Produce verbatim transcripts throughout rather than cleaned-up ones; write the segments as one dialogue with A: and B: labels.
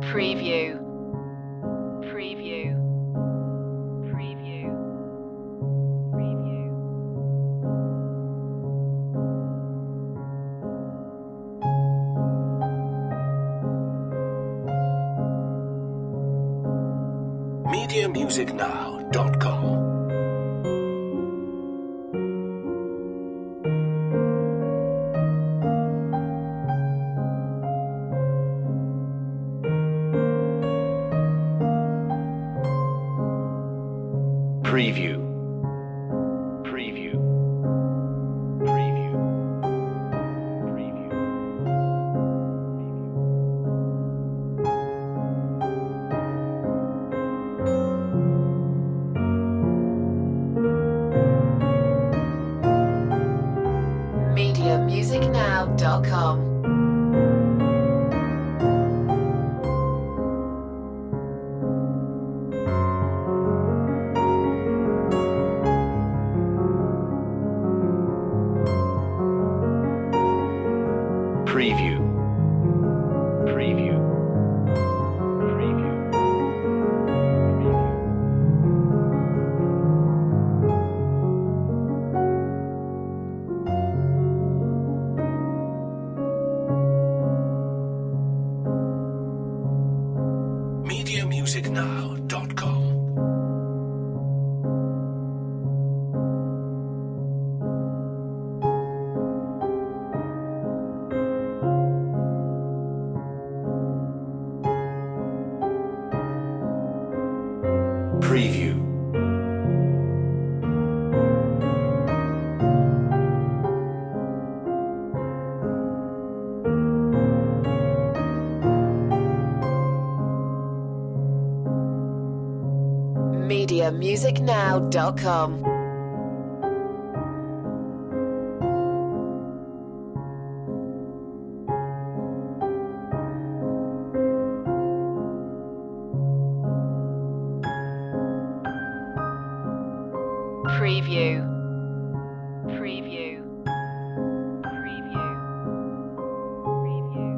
A: Preview. Preview. Preview. Preview.
B: media music now dot com Preview. Preview. Preview. Preview.
A: media music now dot com.
B: Preview. Preview. Preview. media music now dot com Preview.
A: media music now dot com. Preview. Preview. Preview. Preview.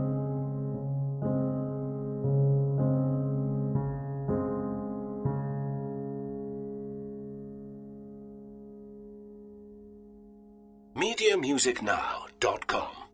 B: media music now dot com